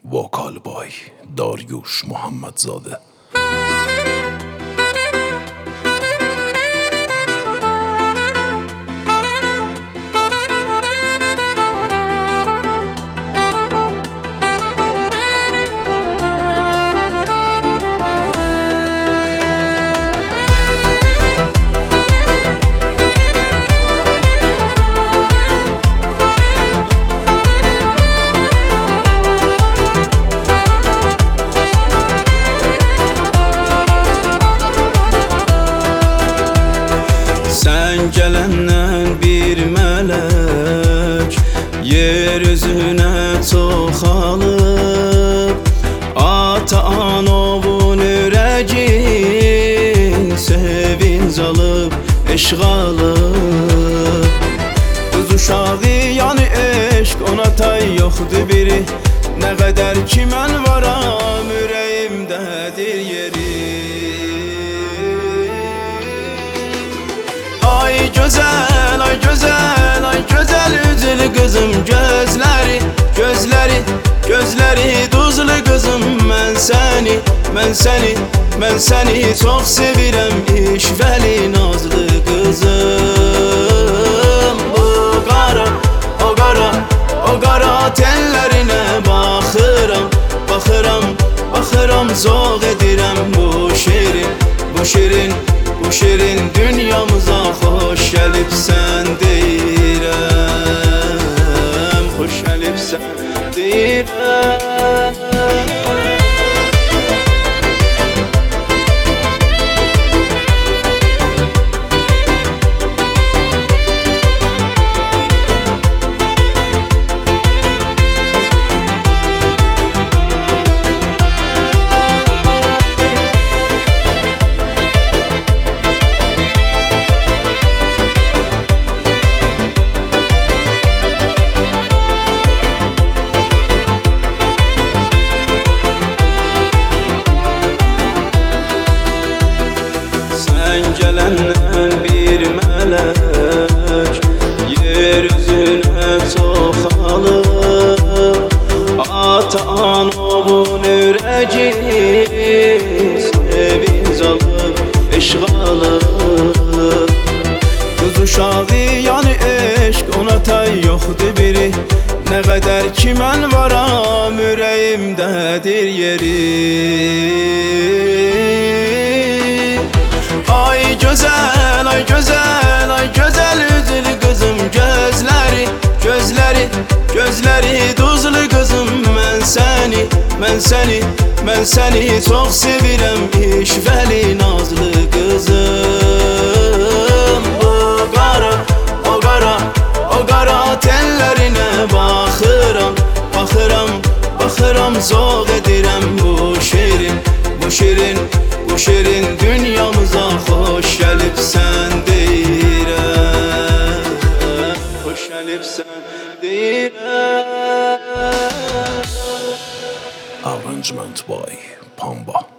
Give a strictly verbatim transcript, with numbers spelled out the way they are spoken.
وکال بای داریوش محمدزاده. Gələnlə bir mələk yeryüzünə çoxalıb, ata-anovun ürəgin sevinc alıb, eşq alıb. Qız uşağı yəni eşq, ona tay yoxdur biri. Nə qədər ki mən varam, ürəyimdədir yeri. Ay güzel, ay güzel, ay güzel üzlü kızım, gözleri, gözleri, gözleri tuzlu kızım. Ben seni, ben seni, ben seni çok sevirem, işveli nazlı kızım. O qara, o qara, o qara tellerine baxıram, baxıram, baxıram, zoq edirəm bu şirin, bu şirin, bu şirin dünyamıza hoş gəlibsən deyirəm, hoş gəlibsən deyirəm. Gələnlə bir mələk yeryüzünə çoxalıb, ata-anovun ürəgi sevinc alıb, eşq alıb. Qız uşağı yəni eşq, ona tay yoxdur biri. Nə qədər ki mən varam, ürəyimdədir yeri. Ay güzel, ay güzel, ay güzel üzlü kızım, gözleri, gözleri, gözleri tuzlu kızım. Ben seni, ben seni, ben seni çok sevirem, işveli nazlı kızım. O qara, o qara, o qara tellerine baxıram, baxıram, baxıram, zoq edirəm bu şirin, bu şirin, bu şirin dünyamıza hoş gəlibsən deyirəm, hoş gəlibsən deyirəm. Arrangement by Pamba.